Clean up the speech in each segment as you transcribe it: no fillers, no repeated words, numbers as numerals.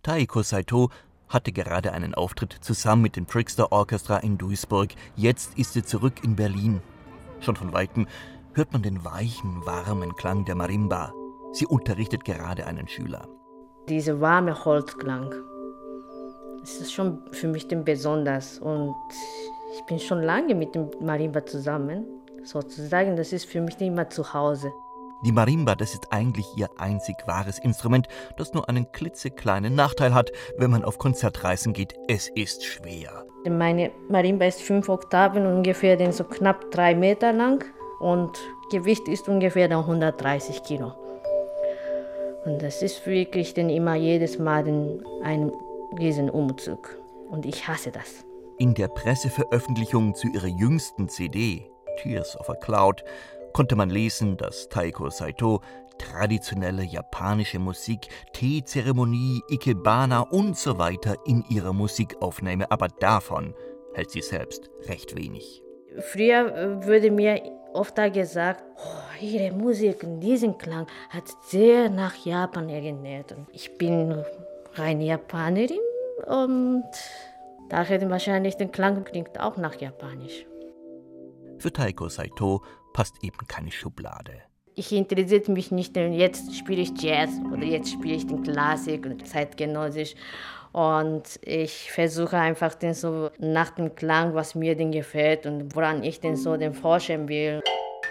Taeko Saito hatte gerade einen Auftritt zusammen mit dem Trickster Orchestra in Duisburg. Jetzt ist sie zurück in Berlin. Schon von Weitem hört man den weichen, warmen Klang der Marimba. Sie unterrichtet gerade einen Schüler. Dieser warme Holzklang, das ist schon für mich besonders. Und ich bin schon lange mit dem Marimba zusammen. Sozusagen, das ist für mich nicht immer zu Hause. Die Marimba, das ist eigentlich ihr einzig wahres Instrument, das nur einen klitzekleinen Nachteil hat, wenn man auf Konzertreisen geht. Es ist schwer. Meine Marimba ist 5 Oktaven, ungefähr so knapp 3 Meter lang. Und Gewicht ist ungefähr 130 Kilo. Und das ist wirklich immer jedes Mal ein Riesenumzug. Und ich hasse das. In der Presseveröffentlichung zu ihrer jüngsten CD, Tears of a Cloud, konnte man lesen, dass Taeko Saito traditionelle japanische Musik, Teezeremonie, Ikebana und so weiter in ihrer Musik aufnehme, aber davon hält sie selbst recht wenig. Früher wurde mir oft gesagt, ihre Musik, diesen Klang hat sehr nach Japan erinnert. Ich bin reine Japanerin und daher wahrscheinlich der Klang klingt auch nach Japanisch. Für Taeko Saito passt eben keine Schublade. Ich interessiere mich nicht, jetzt spiele ich Jazz oder jetzt spiele ich den Klassik und zeitgenössisch. Und ich versuche einfach so nach dem Klang, was mir gefällt und woran ich so forschen will.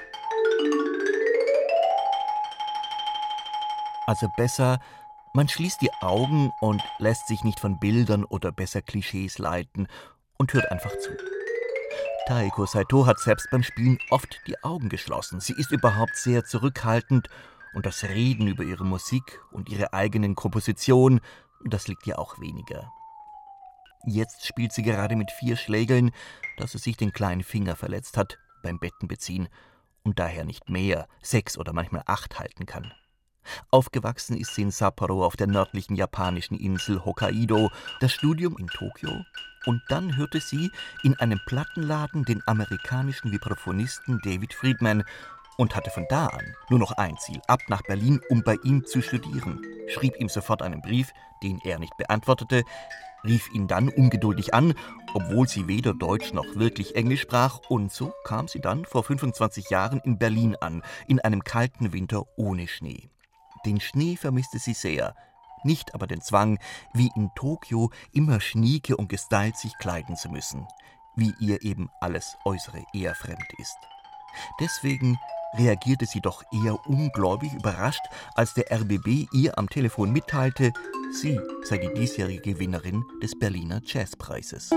Also besser, man schließt die Augen und lässt sich nicht von Bildern oder besser Klischees leiten und hört einfach zu. Taeko Saito hat selbst beim Spielen oft die Augen geschlossen. Sie ist überhaupt sehr zurückhaltend und das Reden über ihre Musik und ihre eigenen Kompositionen, das liegt ihr auch weniger. Jetzt spielt sie gerade mit 4 Schlägeln, dass sie sich den kleinen Finger verletzt hat beim Bettenbeziehen und daher nicht mehr, 6 oder manchmal 8 halten kann. Aufgewachsen ist sie in Sapporo auf der nördlichen japanischen Insel Hokkaido, das Studium in Tokio, und dann hörte sie in einem Plattenladen den amerikanischen Vibraphonisten David Friedman und hatte von da an nur noch ein Ziel, ab nach Berlin, um bei ihm zu studieren, schrieb ihm sofort einen Brief, den er nicht beantwortete, rief ihn dann ungeduldig an, obwohl sie weder Deutsch noch wirklich Englisch sprach, und so kam sie dann vor 25 Jahren in Berlin an, in einem kalten Winter ohne Schnee. Den Schnee vermisste sie sehr, nicht aber den Zwang, wie in Tokio immer schnieke und gestylt sich kleiden zu müssen, wie ihr eben alles Äußere eher fremd ist. Deswegen reagierte sie doch eher ungläubig überrascht, als der RBB ihr am Telefon mitteilte, sie sei die diesjährige Gewinnerin des Berliner Jazzpreises.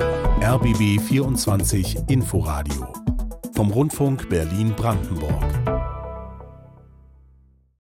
RBB 24 Inforadio vom Rundfunk Berlin-Brandenburg.